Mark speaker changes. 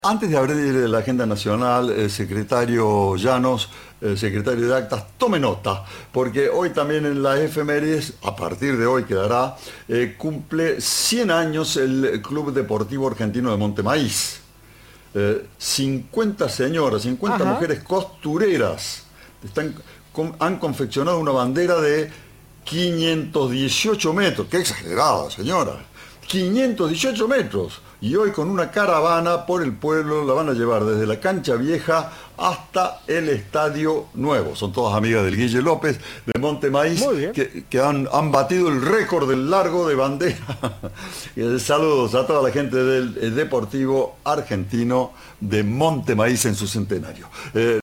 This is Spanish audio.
Speaker 1: Antes de abrir la agenda nacional, secretario Llanos, secretario de Actas, tome nota, porque hoy también en la efemérides, a partir de hoy quedará, cumple 100 años el Club Deportivo Argentino de Montemaíz. 50 señoras, 50
Speaker 2: Ajá.
Speaker 1: mujeres costureras han confeccionado una bandera de 518 metros. ¡Qué exagerada, señora! 518 metros. Y hoy con una caravana por el pueblo la van a llevar desde la cancha vieja hasta el estadio nuevo. Son todas amigas del Guille López de Montemaíz
Speaker 2: Muy bien.
Speaker 1: que han batido el récord del largo de bandera. Saludos a toda la gente del Deportivo Argentino de Montemaíz en su centenario.